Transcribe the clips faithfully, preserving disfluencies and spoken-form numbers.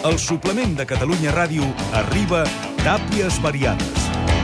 El suplement de Catalunya Ràdio arriba Tàpies Variades.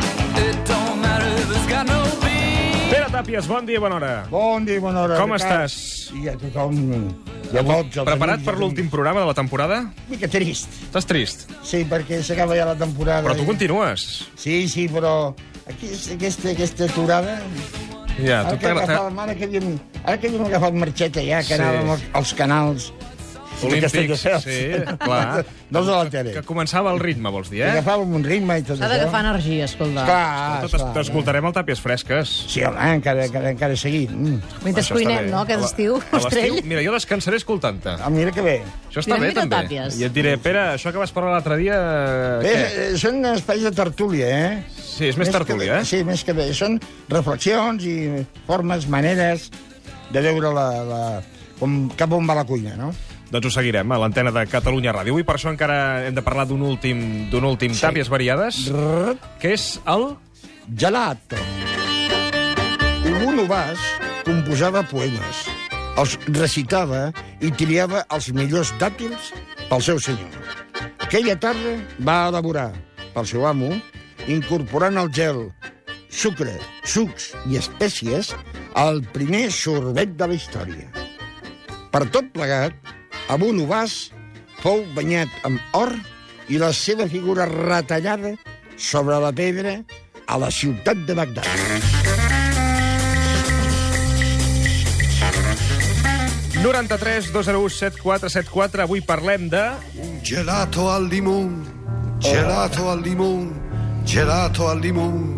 Pere Tàpies, bon dia i bona hora. Bon dia i bona hora. Com Ricard. estàs? I a tothom, i a tots els Preparat amics, per l'últim programa de la temporada? Una mica trist. Estàs trist? Sí, perquè s'acaba ja la temporada. Però tu continues. Sí, sí, però aquí, aquesta, aquesta aturada... Ja, tu Ara que agafàvem, ara que havíem, ara que havíem agafat marxeta ja, que Sí. anàvem als, als canals... Olímpics, sí, clar. Dos de la tele. Que començava el ritme, vols dir, Que eh? agafàvem un ritme i tot S'ha això. d'agafar energia, escolta. Clar, Tot esclar. t'escoltarem al Tàpies Fresques. Sí, home, encara, encara, encara seguim. Mm. Mentre Això està cuinem, bé. no?, aquest A la- estiu, a l'estiu, Ostrell. mira, jo descansaré escoltant-te. Ah, mira que bé. Això està Mira, bé, mira, també. Tàpies. I et diré, Pere, això que vas parlar l'altre dia... Bé, Què? eh, són espais de tertúlia, eh? Sí, és més tertúlia, que, eh? Sí, més que bé. Són reflexions i formes, maneres de veure la, la, com, cap on va la cuina, no? Doncs ho seguirem a l'antena de Catalunya Ràdio. Avui per això encara hem de parlar d'un últim, d'un últim Sí. Tàpies Variades, Rrrt, que és el... gelato. Hugo Novàs composava poemes, els recitava i triava els millors dàtils pel seu senyor. Aquella tarda va elaborar pel seu amo, incorporant al gel sucre, sucs i espècies, el primer sorbet de la història. Per tot plegat, Abu Novàs fou banyat amb or i la seva figura retallada sobre la pedra a la ciutat de Bagdad. noranta-tres dos zero u set quatre set quatre. Avui parlem de... Gelato al limone, gelato al limone, gelato al limone.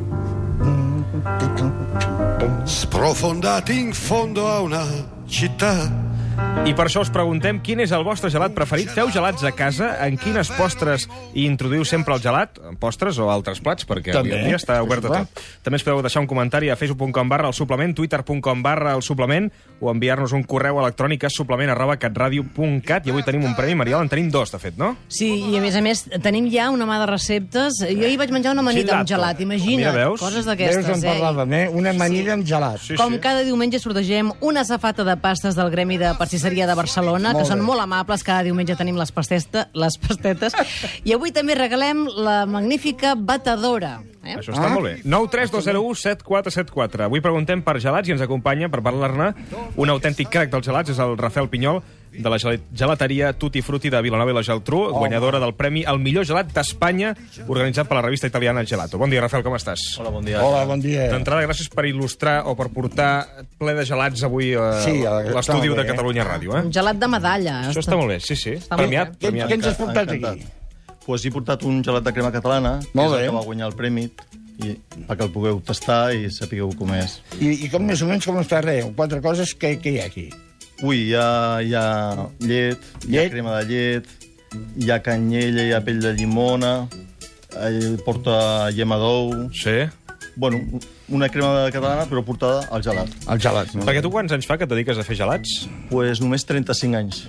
Sprofondati in fondo a una città. I per això us preguntem quin és el vostre gelat preferit. Feu gelats a casa? En quines postres hi introduïu sempre el gelat? En postres o altres plats? Perquè avui També, en dia està obert a clar. tot. També ens podeu deixar un comentari a facebook punt com barra el suplement, twitter punt com barra el suplement o enviar-nos un correu electrònic a suplement arroba catradio punt cat. I avui tenim un premi, Mariel, en tenim dos, de fet, no? Sí, i a més a més tenim ja una mà de receptes. Jo ahir vaig menjar una amanida amb Gelato. gelat, imagina't. Mira, veus? Coses Veus d'aquestes, on eh? parlàvem, eh? Una amanida amb gelat. Sí, Com sí. cada diumenge sortegem una safata de pastes del Gremi de Pastisseria de Barcelona, Molt que són bé. molt amables. Cada diumenge tenim les, pastesta, les pastetes. I avui també regalem la magnífica batedora. Eh? Això està Ah. molt bé. nou tres dos zero u set quatre set quatre. Avui preguntem per gelats i ens acompanya per parlar-ne un autèntic crac dels gelats, és el Rafael Pinyol, de la gel- gelateria Tutti Frutti de Vilanova i la Geltrú, guanyadora del premi al millor gelat d'Espanya, organitzat per la revista italiana Gelato. Bon dia, Rafael, com estàs? Hola, bon dia. Hola, bon dia. D'entrada, gràcies per il·lustrar o per portar ple de gelats avui a Sí, a- l'estudi està molt de bé, eh? Catalunya Ràdio. Eh? Un gelat de medalla. Això està molt bé, sí, sí. Està Premiat, molt Què, premiat. què ens has portat Encantat. aquí? Pues he portat un gelat de crema catalana, que Molt és bé. el que va guanyar el premi, i perquè el pugueu tastar i sapigueu com és. I, I com més o menys com està res? Quatre coses que, que hi ha aquí. Ui, hi ha, hi ha llet, hi ha Llet. crema de llet, hi ha canyella, hi ha pell de llimona, eh, porta llema d'ou... Sí. Bueno, una crema de catalana, però portada al gelat. El gelat, no? Perquè tu quants anys fa que et dediques a fer gelats? Pues només trenta-cinc anys.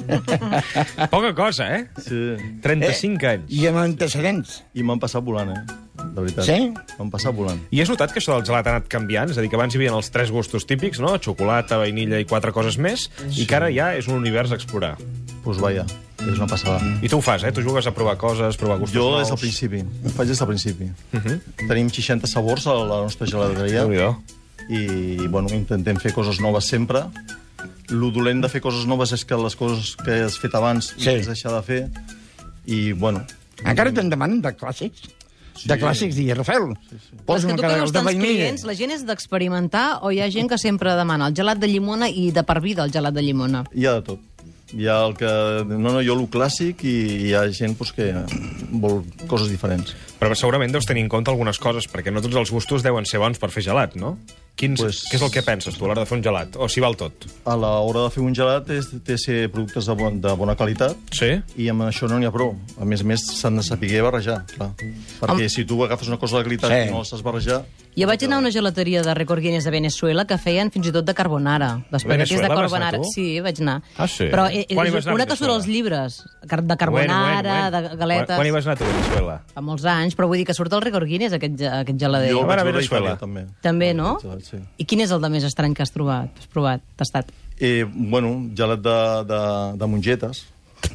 Poca cosa, eh? Sí. trenta-cinc anys. I amb antecedents. I m'han passat volant, eh? De veritat. Sí? M'han passat volant. I has notat que això del gelat ha anat canviant? És a dir, que abans hi havia els tres gustos típics, no? Xocolata, vainilla i quatre coses més, i que ara ja és un univers a explorar. Pues vaja, és una passada. I tu ho fas, eh? Tu jugues a provar coses, provar gustos Jo nous. des del principi, ho faig des del principi. Uh -huh. Tenim seixanta sabors a la nostra gelateria Déu-n'hi-do. i bueno, intentem fer coses noves sempre. Lo dolent de fer coses noves és que les coses que has fet abans Sí. les has deixat de fer i, bueno... Encara te'n demanen de clàssics? Sí. De clàssics, diria, Rafael. Però és Posa'm que tu que encara veus els de tants vainilla. clients, la gent és d'experimentar o hi ha gent que sempre demana el gelat de llimona i de per vida el gelat de llimona? Hi ha de tot. Hi ha el que... No, no, jo el clàssic i hi ha gent pues, que vol coses diferents. Però segurament deus tenir en compte algunes coses, perquè no tots els gustos deuen ser bons per fer gelat, no? Quins, Pues- Què és el que penses tu a l'hora de fer un gelat? O s'hi val tot? A l'hora de fer un gelat és, té de ser productes de, bon, de bona qualitat Sí? i amb això no n'hi ha prou. A més a més, s'han de saber barrejar, clar. Perquè Home. si tu agafes una cosa de qualitat Sí. i no la saps barrejar... Jo vaig anar a una gelateria de Record Guinness de Venezuela que feien fins i tot de carbonara. D'espaguetis de Venezuela vas carbonara. anar tu? Sí, vaig anar. Ah, sí? Però eh, Quan hi vas és anar a una que surt Venezuela? als llibres. Car- De carbonara, de galetes... Quan, quan hi vas anar tu a Venezuela? Fa molts anys, però vull dir que surt al Record Guinness, aquest, ge- aquest gelader. Jo a vaig veure, veure a Venezuela. Itàlia, també. També, no? Gelat, sí. I quin és el de més estrany que has trobat? Has provat, tastat? Eh, bueno, gelat de, de, de mongetes.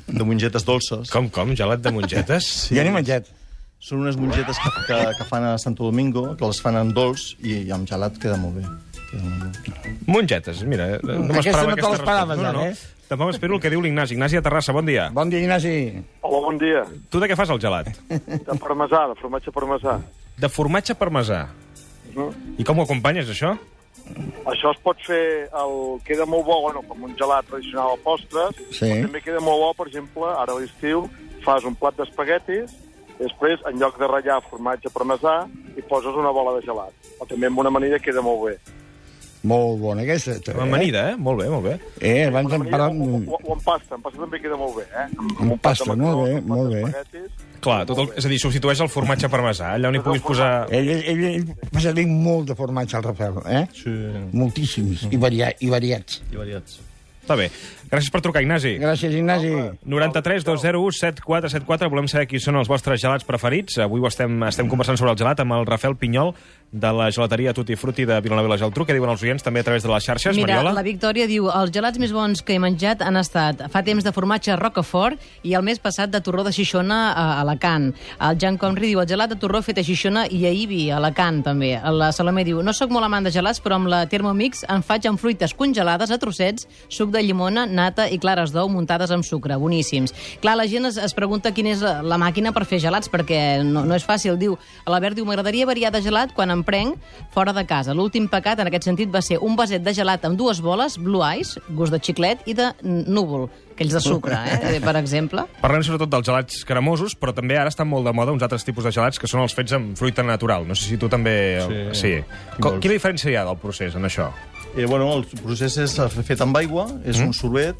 de mongetes dolces. Com, com? Gelat de mongetes? Sí. Jo n'he menjat. Són unes mongetes que, que, que fan a Santo Domingo, que les fan amb dolç, i amb gelat queda molt bé. Queda molt bé. Mongetes, mira. No Aquesta no te aquesta l'esperaves, resposta. no, ara, no. Tampoc m'espero el que diu l'Ignasi. Ignasi a Terrassa, bon dia. Bon dia, Ignasi. Hola, bon dia. Tu de què fas el gelat? De parmesà, de formatge parmesà. De formatge parmesà. Uh -huh. I com ho acompanyes, això? Això es pot fer, el... queda molt bo, bueno, com un gelat tradicional al postres, Sí. però també queda molt bo, per exemple, ara a l'estiu, fas un plat d'espaguetis, després, en lloc de ratllar formatge parmesà, hi poses una bola de gelat. O també amb una amanida queda molt bé. Molt bona aquesta. Eh? Amb amanida, eh? Molt bé, molt bé. Eh, abans Una hem amanida parlat... o, o, o amb pasta, amb pasta també queda molt bé, eh? Amb, Amb un plat de pasta, macarrons, molt bé, un plat molt bé. d'espaguetis. Clar, tot el, és a dir, substitueix el formatge parmesà. Allà on hi puguis posar... Ell, ell, ell fa servir molt de formatge al Rafael, eh? Sí. Moltíssims, i, varia, i variats. I variats. Està bé. Gràcies per trucar, Ignasi. Gràcies, Ignasi. noranta-tres dos zero u set quatre set quatre. Volem saber quins són els vostres gelats preferits. Avui ho estem, estem conversant sobre el gelat amb el Rafael Pinyol, de la gelateria Tutti Frutti de Vilanova i la Geltrú. Què diuen els oients també a través de les xarxes, Mira, Mariola? la Victòria diu els gelats més bons que he menjat han estat fa temps de formatge Rocafort i el mes passat de torró de Xixona a Alacant. El Jan Conri diu el gelat de torró fet a Xixona i a Ibi, a Alacant també. La Salomé diu no sóc molt amant de gelats però amb la Thermomix en faig amb fruites congelades a trossets, suc de llimona, nata i clares d'ou muntades amb sucre, boníssims. Clar, la gent es, es pregunta quina és la màquina per fer gelats perquè no, no és fàcil. Diu, l'Albert diu m'agradaria variar de gelat quan em prenc fora de casa. L'últim pecat, en aquest sentit, va ser un vaset de gelat amb dues boles, Blue Ice, gust de xiclet, i de núvol, aquells de sucre, eh, per exemple. Parlem sobretot dels gelats cremosos, però també ara estan molt de moda uns altres tipus de gelats que són els fets amb fruita natural. No sé si tu també... Sí. sí. Com, quina diferència hi ha del procés en això? Eh, bueno, el procés és fet amb aigua, és mm. un sorbet,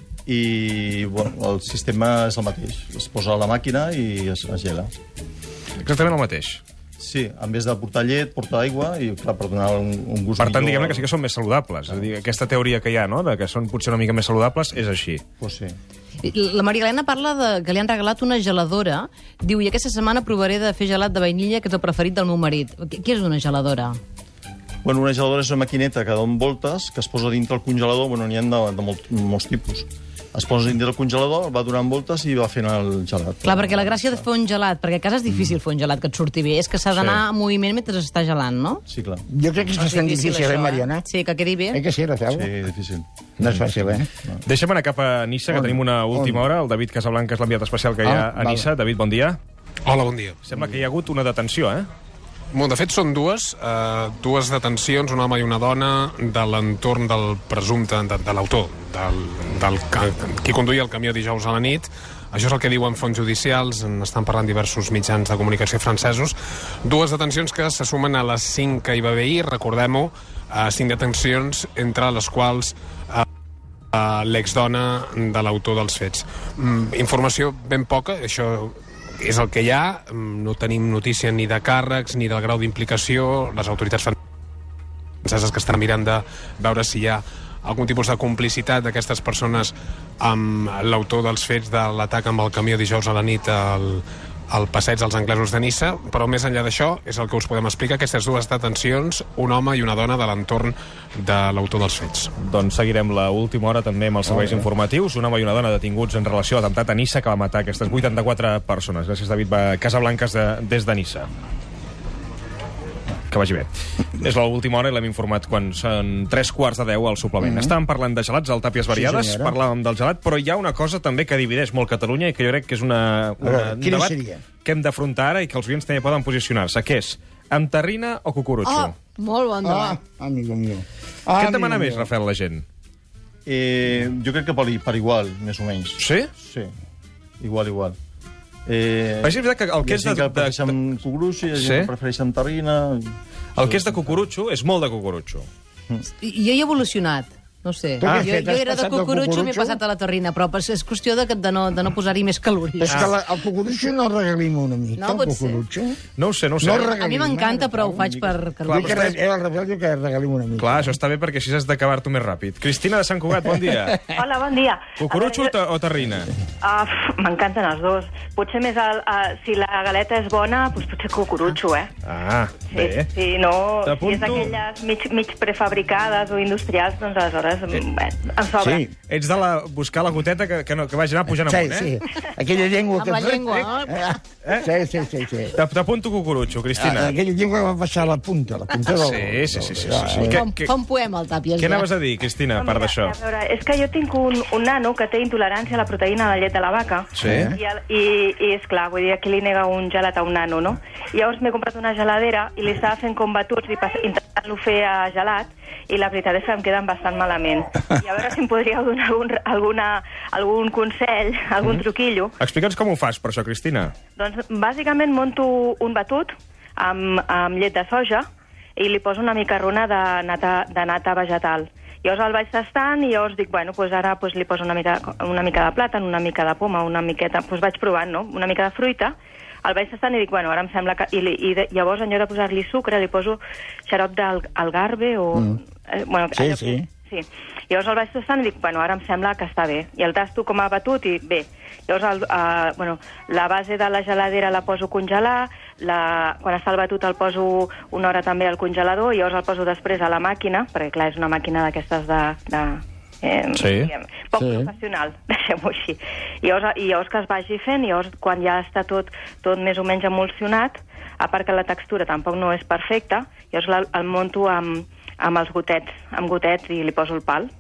i bueno, el sistema és el mateix. Es posa a la màquina i es, es gela. Exactament el mateix. Sí, en vez de portar llet, portar aigua i, clar, per donar un, un gust Per tant, millor... diguem-ne que sí que són més saludables. És a dir, aquesta teoria que hi ha, no?, de que són potser una mica més saludables, és així. Pues sí. La Maria Helena parla de que li han regalat una geladora. Diu, i aquesta setmana provaré de fer gelat de vainilla, que és el preferit del meu marit. Què és una geladora? Bueno, una geladora és una maquineta que dona voltes, que es posa dintre el congelador. Bueno, n'hi ha de, de molt, molts tipus. Es posa dintre el congelador, va donant voltes i va fent el gelat. Clar, perquè la gràcia de fer un gelat, perquè a casa és difícil fer un gelat que et surti bé, és que s'ha d'anar Sí. en moviment mentre està gelant, no? Sí, clar. Jo crec que és bastant difícil, eh, Mariona? Sí, que quedi bé. Eh que sí, Rafael? Sí, difícil. No és fàcil, eh? Deixa'm anar cap a Nissa, que On? tenim una última On? hora. El David Casablanca és l'enviat especial que hi ha Ah, a val. Nissa. David, bon dia. Hola, bon dia. Sembla que hi ha hagut una detenció, eh? Bon, de fet, són dues, eh, dues detencions, un home i una dona, de l'entorn del presumpte, de, de l'autor, del, del, qui conduïa el camió dijous a la nit. Això és el que diuen fonts judicials, en estan parlant diversos mitjans de comunicació francesos. Dues detencions que se sumen a les cinc que hi va haver ahir, recordem-ho, eh, cinc detencions, entre les quals eh, eh, l'exdona de l'autor dels fets. Mm, informació ben poca, això és el que hi ha, no tenim notícia ni de càrrecs ni del grau d'implicació. Les autoritats franceses que estan mirant de veure si hi ha algun tipus de complicitat d'aquestes persones amb l'autor dels fets de l'atac amb el camió dijous a la nit al, al passeig dels anglesos de Nissa, però més enllà d'això és el que us podem explicar, aquestes dues detencions, un home i una dona de l'entorn de l'autor dels fets. Doncs seguirem la última hora també amb els serveis informatius. Un home i una dona detinguts en relació a l'atemptat a Nissa que va matar aquestes vuitanta-quatre persones. Gràcies, David Casablanques, de, des de Nissa. Que vagi bé. És l'última hora i l'hem informat quan són tres quarts de deu al suplement. Mm -hmm. Estàvem parlant de gelats al Tàpies Variades, Sí, parlàvem del gelat, però hi ha una cosa també que divideix molt Catalunya i que jo crec que és una, una, veure, un quina debat seria? que hem d'afrontar ara i que els oients també poden posicionar-se, que és amb terrina o cucurutxo? Oh, molt bon debat. Ah, amigo mío. Què Ah, et demana amigo més, mío. Rafael, la gent? Eh, jo crec que per, per igual, més o menys. Sí? Sí, igual, igual. Eh, Però és veritat que el que hi ha és de... gent que de, prefereix de amb cucurucho, hi ha gent Sí? que prefereix amb terrina... el que és de cucurutxo és molt de cucurutxo. I jo he evolucionat. No sé. Tu què has jo, fet? jo Has era de passat del cucurutxo i m'he cucurutxo? passat a la terrina, però és qüestió de, de no, de no posar-hi més calories. És que la, el cucurutxo no el regalim una mica, No el pot ser. cucurutxo. No ho sé, no ho sé. No No, el A regalim, mi m'encanta, eh, però ho faig per... Vull per... que, re- eh, el Rafael diu que regalim una mica. Clar, això està bé perquè així has d'acabar-t'ho més ràpid. Cristina de Sant Cugat, bon dia. Hola, bon dia. Cucurutxo o, ta- o terrina? Uh, M'encanten els dos. Potser més, el, uh, si la galeta és bona, doncs potser cucurutxo, eh? Ah, Sí, bé. sí, no, si és T'apunto. aquelles mig, mig prefabricades o industrials, doncs aleshores aleshores sí. Bé, em sobra. Sí. Ets de la, buscar la goteta que, que, no, que vagi anar pujant Sí, amunt, eh? sí. Aquella llengua Amb que... la llengua, Eh? Eh? Sí, sí, sí. sí. T'apunto cucurutxo, Cristina. Ah, aquella llengua que va passar a la punta, la punta del... Sí, sí, sí. sí, sí, sí. Eh? Què- Fa un, què- fa un poema, el Tàpies. Què ja. anaves a dir, Cristina, a part d'això? A veure, és que jo tinc un, un nano que té intolerància a la proteïna de la llet de la vaca. Sí. I, el, i, i és clar, vull dir, aquí li nega un gelat a un nano, no? I llavors m'he comprat una geladera i li estava fent com batuts i pas- intentant-lo fer a gelat, i la veritat és que em queden bastant malament. I a veure si em podríeu donar algun, alguna, algun consell, algun truquillo. Explica'ns com ho fas, per això, Cristina. Doncs bàsicament monto un batut amb, amb llet de soja i li poso una mica runa de nata, de nata vegetal. Llavors el vaig tastant i llavors dic, bueno, pues ara pues, li poso una mica, una mica de plàtan, una mica de poma, una miqueta... Pues vaig provant, no?, una mica de fruita. El vaig tastant i dic, bueno, ara em sembla que... I, i de, llavors, en lloc de posar-li sucre, li poso xarop d'algarve o... Mm. Eh, bueno, Sí, allò, sí. Sí. Llavors el vaig tastant i dic, bueno, ara em sembla que està bé. I el tasto com a batut i bé. Llavors, el, uh, bueno, la base de la geladera la poso a congelar, la, quan està el batut el poso una hora també al congelador, i llavors el poso després a la màquina, perquè clar, és una màquina d'aquestes de... de eh, Sí. diguem, poc Sí. professional, deixem-ho així. I llavors, I llavors que es vagi fent, i llavors quan ja està tot, tot més o menys emulsionat, a part que la textura tampoc no és perfecta, llavors la, el monto amb, amb els gotets, amb gotets i li poso el pal.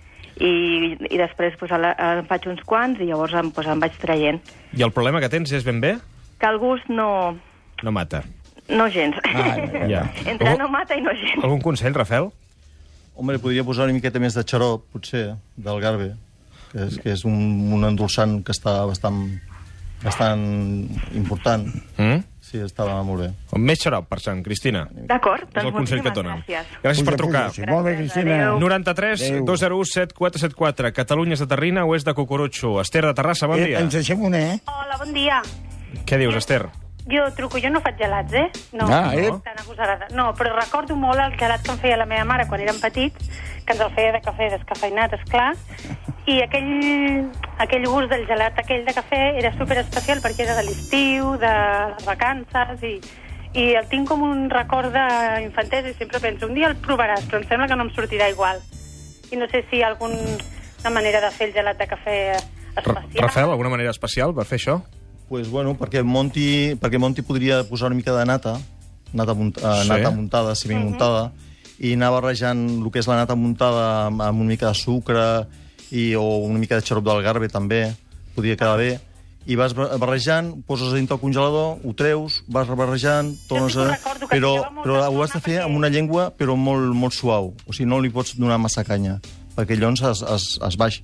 I, i després pues, la, em faig uns quants i llavors em, pues, em vaig traient. I el problema que tens és ben bé? Que el gust no... No mata. no gens. Ah, ja, Ja. Entre no mata i no gens. Algun consell, Rafael? Home, li podria posar una miqueta més de xarop, potser, del garbe, que és, que és un, un endolçant que està bastant, bastant important. Mm? Sí, estava molt bé. Amb més xarop, per sant, Cristina. D'acord, És el doncs consell que et moltíssimes donen. gràcies. Gràcies per Puja, trucar. puja, sí. Molt bé, Cristina. Adéu. noranta-tres Adéu. dos zero u set quatre set quatre. Catalunya és de Terrina o és de Cucurutxo? Esther de Terrassa, bon Eh, dia. ens deixem una, eh? Hola, bon dia. Què dius, Esther? Jo truco, jo no faig gelats, eh? No, Ah, eh? tan agosarada. No, però recordo molt el gelat que em feia la meva mare quan érem petits, que ens el feia de cafè descafeinat, esclar, i aquell, aquell gust del gelat aquell de cafè era super especial perquè era de l'estiu, de les vacances, i, i el tinc com un record d'infantesa i sempre penso, un dia el provaràs, però em sembla que no em sortirà igual. I no sé si hi ha alguna manera de fer el gelat de cafè Ra- especial. Rafael, alguna manera especial per fer això? Pues, bueno, perquè Monti, perquè Monti podria posar una mica de nata, nata, munt, uh, Sí. nata muntada, si ben muntada, i anar barrejant el que és la nata muntada amb, amb una mica de sucre i, o una mica de xarop d'algarve també, podria quedar bé. I vas barrejant, poses dintre el congelador, ho treus, vas barrejant, tornes sí que ho a... recordo, que Però, ficava molta però ho has de estona fer perquè- amb una llengua però molt, molt suau. O sigui, no li pots donar massa canya, perquè llavors es, es, es baix.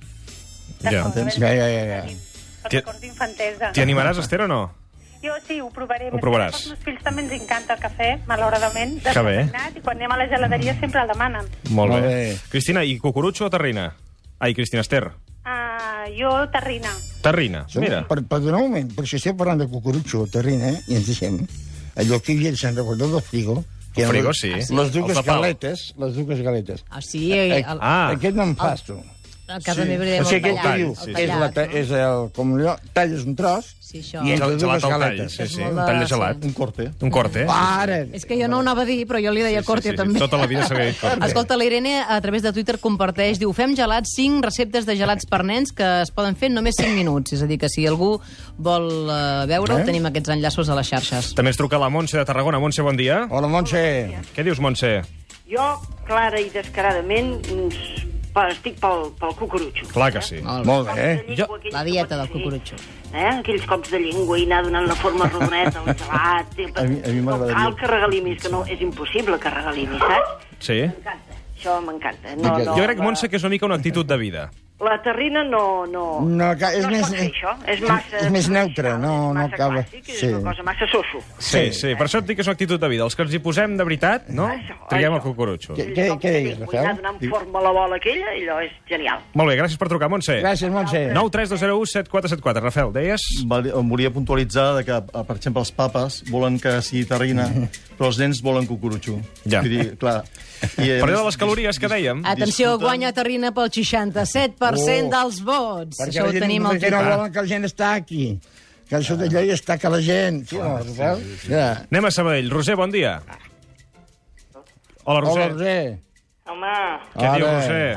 Ja. Entens? Ja, ja, ja. ja. El T'hi- record d'infantesa. T'hi animaràs, Esther, o no? Jo sí, ho provaré. Ho provaràs. Als meus fills també ens encanta el cafè, malauradament, Que bé. descafeinat, i quan anem a la geladeria sempre el demanen. Molt, Molt bé. bé. Cristina, i Cucurutxo o Terrina? Ai, Cristina, Esther. Uh, jo, terrina. Terrina, Som, mira. per, per donar un moment, perquè estem parlant de cucurutxo o terrina, eh, i ens deixem, allò que hi havia se'n recordeu del frigo, que El eren frigo, les- sí. Les dues El papal. galetes, les dues galetes. Ah, sí, el, el, Ah. Aquest no en fas, tu. a casa meva O dèiem sigui, el aquest que tallat. diu, el és, la, tallat, ta- no? és el, com allò, talles un tros, Sí, això. i entre Gelat dues al tall, galetes. sí, sí, És un molt tall de de- gelat. Un corte. Un corte, eh? Para! És que jo no ho anava a dir, però jo li deia corte, també. Tota la vida s'havia dit corte. Escolta, la Irene a través de Twitter comparteix, diu, fem gelats, cinc receptes de gelats per nens que es poden fer en només cinc minuts. És a dir, que si algú vol uh, veure-ho, Eh? tenim aquests enllaços a les xarxes. També ens truca la Montse de Tarragona. Montse, bon dia. Hola, Montse. Què dius, Montse? Jo, clara i descaradament, mm, pa- estic pel, pel cucurutxo. Clar que sí. Molt bé. Molt bé, eh? De Jo- llengua, aquells La dieta que del pots fer, cucurutxo. Eh? Aquells cops de llengua i anar donant la forma rodoneta al gelat. A mi- a mi no m'agradaria- cal que regalimis, que no, és impossible que regalimis, saps? Sí? M'encanta, això m'encanta. No, no, Jo crec, la- Montse, que és una mica una actitud de vida. La terrina no... no... No, que és no més- es pot fer, això. És massa... és més neutre, no- és no massa acaba- clàssic, sí. És una cosa massa soso. Sí, sí. Per això et dic que és una actitud de vida. Els que ens hi posem de veritat, no? Això, Triguem el això. cucurutxo. Què, què, què deies, Vull anar Rafael? donant forma a la bola aquella i allò és genial. Molt bé, gràcies per trucar, Montse. Gràcies, Montse. nou tres dos zero u set quatre set quatre. Rafael, deies? Vali- Em volia puntualitzar de que, eh, per exemple, els papes volen que sigui terrina, però els nens volen cucurutxo. Ja. Vull dir, clar... I, Per allò de les calories que dèiem. Atenció, Disfruten- guanya Terrina pel seixanta-set per cent Oh. dels vots. Perquè Això ho la gent, tenim al perquè no Twitter. volen que la gent està aquí. Que això d'allò hi està que la gent... Sí, no, Rafael? Ja. Anem a Sabadell. Roser, bon dia. Hola, Hola, Roser. Roser. Home, Què diu, Ara. Roser?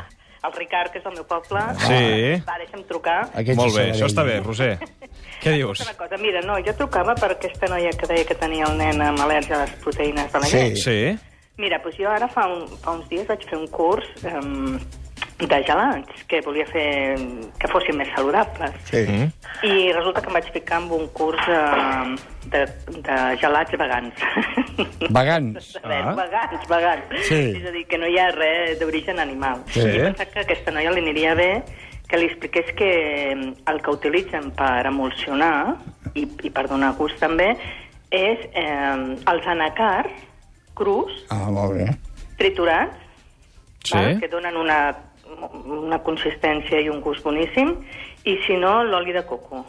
el Ricard, que és el meu poble. Sí. Va, deixa'm trucar. Molt bé, això està bé, Roser. Què dius? Una cosa, mira, no, jo trucava per aquesta noia que deia que tenia el nen amb al·lèrgia a les proteïnes de la llet. Sí. Sí. Mira, doncs jo ara fa, un, fa uns dies vaig fer un curs um, de gelats, que volia fer que fossin més saludables. Sí. I resulta que em vaig ficar en un curs uh, de, de gelats vegans. Vegans. Ah. Vegans, vegans. Sí. És a dir, que no hi ha res d'origen animal. Sí. I he pensat que a aquesta noia li aniria bé que li expliqués que el que utilitzen per emulsionar, i, i per donar gust també, és eh, els anacars crus, Ah, molt bé. triturats, Sí. val? Que donen una, una consistència i un gust boníssim, i si no, l'oli de coco.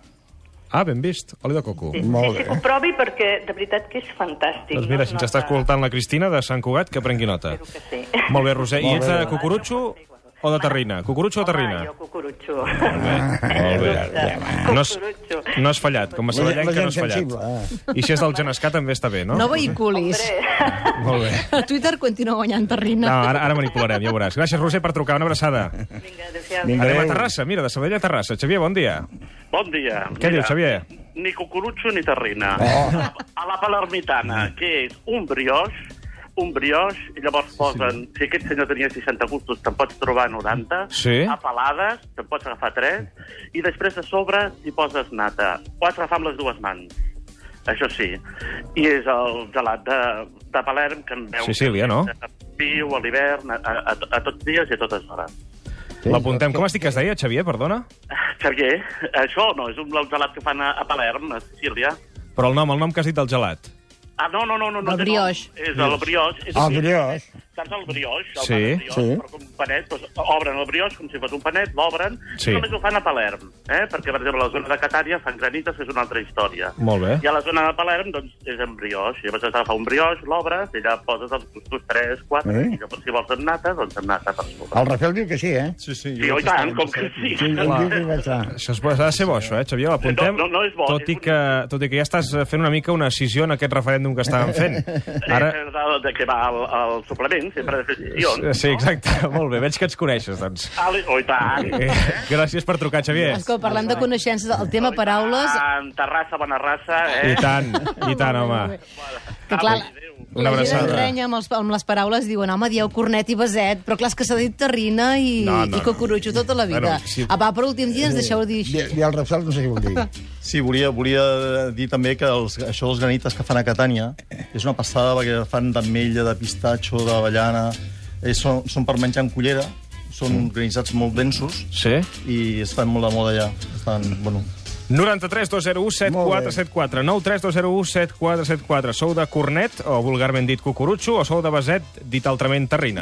Ah, ben vist, oli de coco. Sí, sí, sí, que ho provi perquè de veritat que és fantàstic. Doncs mira, no? si ens està escoltant la Cristina de Sant Cugat, que prengui nota. Sí. Molt bé, Roser. I Molt ets bé. de cucurutxo o de terrina? Cucurutxo o terrina? Home, jo cucurutxo. Molt bé, molt bé. No has, no has fallat, com a La, la saballenca no gent has fallat. sensible. Ah. I si és del Genescà també està bé, no? No vehiculis. Molt bé. El Twitter continua guanyant terrina. No, ara, ara manipularem, ja ho veuràs. Gràcies, Roser, per trucar. Una abraçada. Vinga, adéu-siau. Vinga, Anem a adéu. Terrassa, mira, de Sabadell a Terrassa. Xavier, bon dia. Bon dia. Què dius, Xavier? Ni cucurutxo ni terrina. Oh. A la palermitana, que és un brioix, un brioix, i llavors posen, si aquest senyor tenia seixanta gustos, te'n pots trobar noranta, Sí. a pelades, te'n pots agafar tres, i després a sobre hi poses nata. Ho has d'agafar amb les dues mans, això sí. I és el gelat de, de Palerm, que en veu... Sicília, no? Viu a l'hivern, a, a, a tots dies i a totes hores. L'apuntem. Com has dit que es deia, Xavier, perdona? Xavier, això no, és un gelat que fan a, a Palerm, a Sicília. Però el nom, el nom que has dit del gelat. Ah, no, no, no, no. no El té brioix. nom. És el brioix. És El brioix. Saps el brioix? El Sí, pa de brioix, sí. però com un panet, doncs, obren el brioix com si fos un panet, l'obren, Sí. i només ho fan a Palerm, eh? Perquè, per exemple, a la zona de Catània fan granites, que és una altra història. Molt bé. I a la zona de Palerm, doncs, és en brioix. I llavors has d'agafar un brioix, l'obres, i allà poses els gustos tres, quatre, Eh? i llavors si vols amb nata, doncs amb nata per sobre. El Rafael diu que sí, eh? Sí, sí. Sí, oi tant, com que sí. Sí, em diu que hi va estar. Això es- ha de ser bo, això, eh, Xavier? L'apuntem. No, no, no és bo, Tot, és i que, tot i que ja estàs fent una mica una decisió en aquest referèndum que estàvem fent. Ara... Eh, de, de què va el, el suplement, sempre de fer decisions. Sí, exacte. Molt bé, veig que ets coneixes, doncs. Ali, oi tant. Eh, gràcies per trucar, Xavier. Escolta, parlant de coneixences, el tema paraules... En Terrassa, bona raça, eh? I tant, i tant, home. Que clar, Una la gent abraçada. enrenya amb, els, amb les paraules, diuen, home, dieu cornet i beset, però clar, és que s'ha dit terrina i, No, no, i cucurutxo tota la vida. Bueno, sí. Ah, va, per últim dia ens deixeu dir així. I, I el Rafael no sé què vol dir. Sí, volia, volia dir també que els, això dels granites que fan a Catània és una passada perquè fan d'ametlla, de pistatxo, d'avellana... Eh, són, són per menjar en cullera, són granitzats molt densos Sí? i es fan molt de moda allà. Estan, bueno, noranta-tres dos zero u set quatre set quatre nou tres dos zero u set quatre set quatre. Sou de cornet, o vulgarment dit cucurutxo, o sou de beset, dit altrament terrina?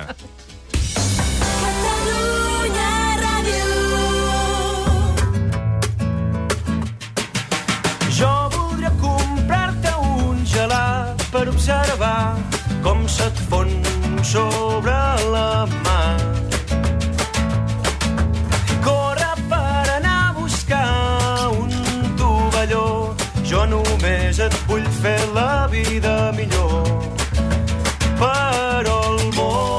Jo voldria comprar-te un gelat per observar com se't fon sobre la mà. Corre per anar a buscar un tovalló. Jo només et vull fer la vida millor. Però el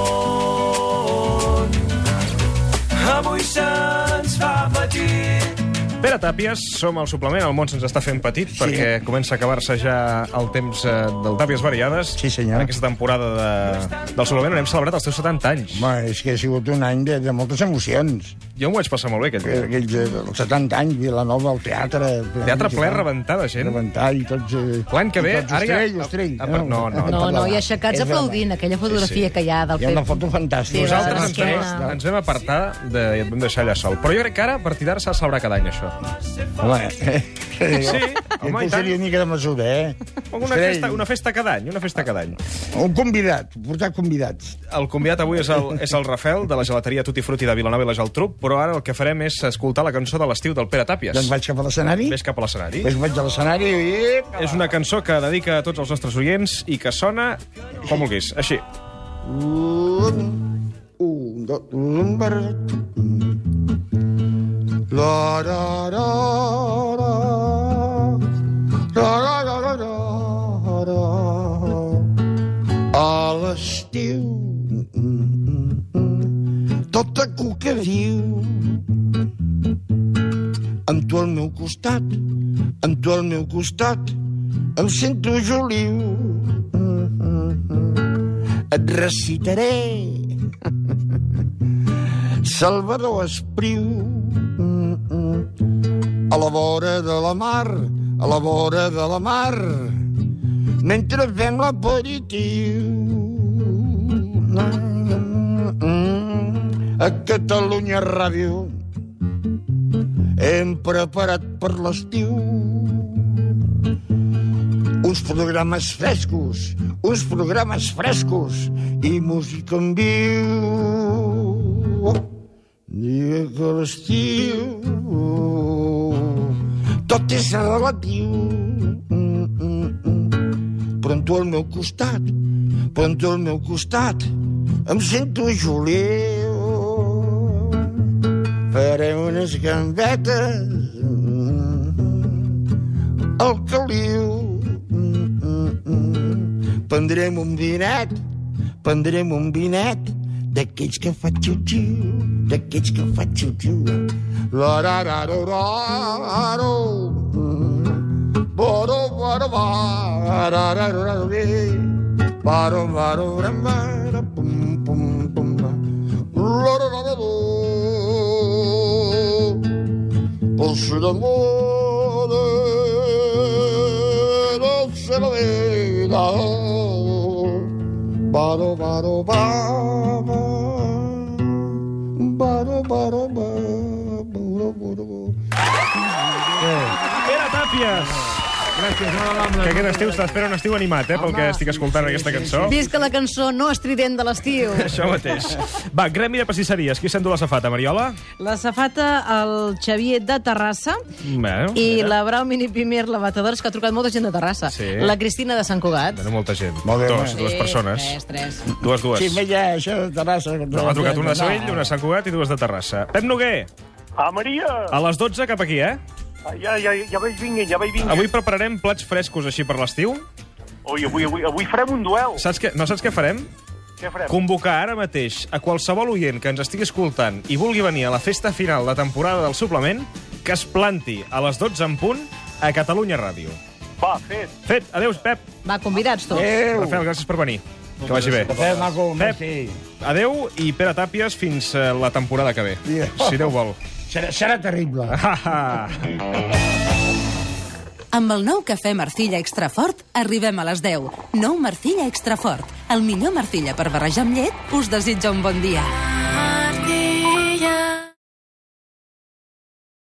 món avui se'ns fa petit. Pere Tàpies, som al suplement, el món se'ns està fent petit, sí, perquè comença a acabar-se ja el temps eh, del Tàpies Variades. Sí, senyor. En aquesta temporada de, del suplement on hem celebrat els teus setanta anys. Home, és que ha sigut un any de, de moltes emocions. Jo m'ho vaig passar molt bé, aquell dia. Aquells eh, els setanta anys, Vilanova, el teatre... Teatre ple, rebentar de gent. Rebentar i tots... Eh, L'any que ve, i tots ara ja... Ostrell, Ostrell. Ah, per- no, no, No, no, i aixecats És aplaudint, aquella fotografia que hi ha del Hi ha una Pep. foto fantàstica. Sí, Nosaltres de ens vam, l'esquena. ens vam apartar de, i et vam deixar allà sol. Però jo crec que ara, a partir d'ara, s'ha de celebrar cada any, això. Home, eh? Sí, home, i Aquest tant. seria una mica de mesura, eh? Una Ostrell. festa, una festa cada any, una festa cada any. Un convidat, portar convidats. El convidat avui és el, és el Rafael, de la gelateria Tutti Frutti de Vilanova i la Geltrú, però ara el que farem és escoltar la cançó de l'estiu del Pere Tàpies. Doncs vaig cap a l'escenari. Ves cap a l'escenari. Ves vaig a l'escenari i... És una cançó que dedica a tots els nostres oients i que sona com vulguis, així. Un, un, dos, un, bar... La, la, la, la, la, la, la, la, la, la. A l'estiu tota meu costat, amb tu al meu costat, em sento Joliu. Et recitaré Salvador Espriu. A la vora de la mar, a la vora de la mar, mentre fem l'aperitiu. A Catalunya Ràdio hem preparat per l'estiu uns programes frescos, uns programes frescos i música en viu. Digue que l'estiu tot és relatiu, però amb tu al meu costat, però amb tu al meu costat em sento Joliu. Farem unes gambetes al caliu. Prendrem un vinet, prendrem un vinet d'aquells que fa xiu-xiu, d'aquells que fa xiu-xiu. La-ra-ra-ra-ra-ro, bo-ro-ba-ro-ba-ra-ra-ra-ra-ra, ba-ro-ba-ro-ra-ra-ra-pum-pum-pum, la-ra-ra-ra-ra-ro, por su amor no se lo diga. Baro, baro, ba, ba, baro, baro, ba, baro, baro, ba. Pere Tàpies! Gràcies, molt Que aquest estiu s'espera un estiu animat, eh, pel que estic escoltant aquesta cançó. Visca la cançó no estrident de l'estiu. Això mateix. Va, gremi de pastisseries. Qui s'endú la safata, Mariola? La safata, el Xavier de Terrassa, Bueno, i mira. la Brau Mini Pimer, la batedora, és que ha trucat molta gent de Terrassa. Sí. La Cristina de Sant Cugat. Bueno, molta gent. Molt bé, Dos, home. dues Sí, persones. Tres, tres. Dues, dues. Sí, veia això de Terrassa. No, ha trucat una de Sabell, una de Sant Cugat i dues de Terrassa. Pep Noguer, Ah, Maria! a les dotze cap aquí, eh? Ja, ja, ja vaig vinguent, ja vaig vinguent. Avui prepararem plats frescos així per l'estiu. Ui, avui, avui, avui farem un duel. Saps què? No saps què farem? Què farem? Convocar ara mateix a qualsevol oient que ens estigui escoltant i vulgui venir a la festa final de temporada del suplement, que es planti a les dotze en punt a Catalunya Ràdio. Va, fet. Fet. Adéu, Pep. Va, convidats tots. Adéu. Rafael, gràcies per venir. Que vagi bé. Pep, maco, Pep, merci. adéu i Pere Tàpies fins eh, la temporada que ve. Yeah. Si Déu vol. Serà, serà terrible. Amb el nou cafè Marcilla Extra Fort arribem a les deu. Nou Marcilla Extra Fort. El millor Marcilla per barrejar amb llet us desitja un bon dia.